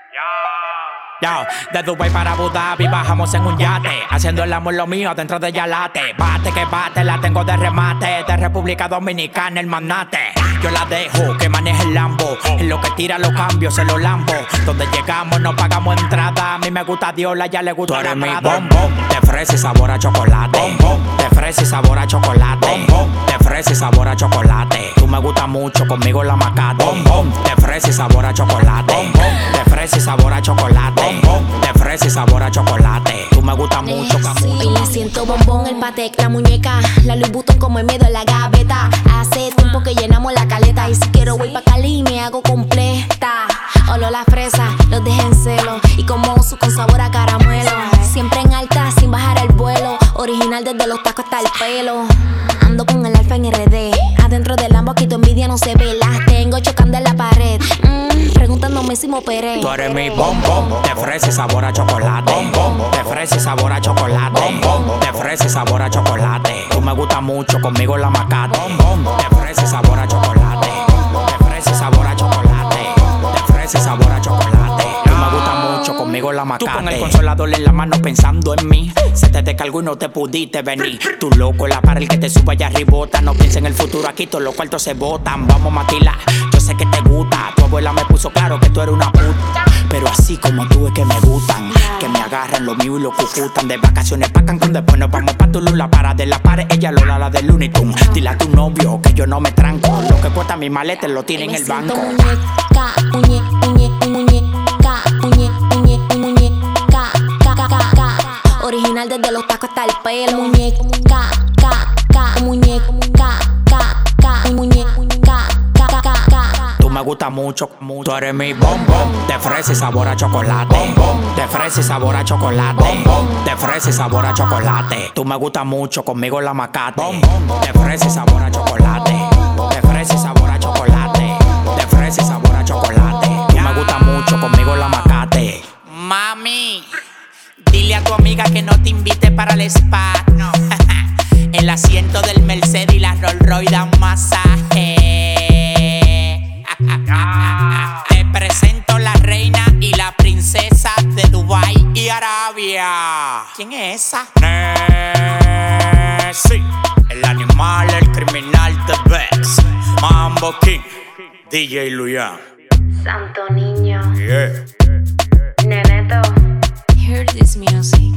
Yo, de Dubai para Abu Dhabi bajamos en un yate, haciendo el amor lo mío dentro de Yalate. Bate que bate, la tengo de remate, de República Dominicana el manate. Yo la dejo que maneje el Lambo, en lo que tira los cambios se los lambo. Donde llegamos no pagamos entrada, a mí me gusta Diola, ya le gusta la mi bombón. De fresa y sabor a chocolate, bombón. De fresa y sabor a chocolate, bombón. De fresa y sabor a chocolate. Tú me gustas mucho, conmigo la macate, bombón. De fresa y sabor a chocolate, bombón. De fresa y sabor a chocolate, bombón. De fresa y sabor a chocolate. Tú me gustas mucho, sí. Y le siento bombón, el Patek, la muñeca, la Louis Vuitton como el miedo en la gaveta. Hace tiempo que llenamos la caleta, y si quiero voy pa' Cali me hago completa. Olor la fresa, los dejé en celo, y como su con sabor a caramelo. Siempre en alta, sin bajar el vuelo, original desde los tacos hasta el pelo. Ando con el alfa en RD, adentro del Lambo aquí tu envidia no se ve. Las tengo chocando en la pared, preguntándome si me operé. Tú eres mi bombón, de fresa y sabor a chocolate, bombón. De fresa y sabor a chocolate, bombón. De fresa y sabor a chocolate. Tú me gustas mucho, conmigo la macate, bombón. De fresa y sabor a chocolate, de fresa y sabor a chocolate. De fresa y sabor a chocolate. Tú me gustas mucho, conmigo la macate. Tú con el consolador en la mano pensando en mí. Se te descargó y no te pudiste venir. Tú loco, la para el que te sube allá arribota. No pienses en el futuro, aquí todos los cuartos se botan. Vamos maquila, yo sé que te gusta. Tu abuela me puso claro que tú eres una puta, pero así como tú es que me gustan. Que me agarran lo mío y lo cucutan. De vacaciones pa' Cancún, después nos vamos pa' Tulum. La para de la pared, ella Lola la de Looney Tunes. Dile a tu novio que yo no me tranco. Lo que cuesta mi maleta lo tiene en el banco. Muñeca, original desde los tacos hasta el pelo. Muñeca, tú me gustas mucho, tú eres mi bombón. De fresa y sabor a chocolate, bombón. De fresa y sabor a chocolate, bombón. De fresa y sabor a chocolate. Tú me gustas mucho, conmigo la macate, bombón. De fresa y sabor a chocolate, de fresa y sabor a chocolate. De fresa y sabor a chocolate. Tú me gustas mucho, conmigo la macate. Mami, dile a tu amiga que no te invite para el spa. No. El asiento del Mercedes y la Rolls Royce dan masaje. Te presento la reina y la princesa de Dubai y Arabia. ¿Quién es esa? Sí, el animal, el criminal, the best. Mambo King, DJ Luyan. Santo niño, Yeah. Neneto, hear this music.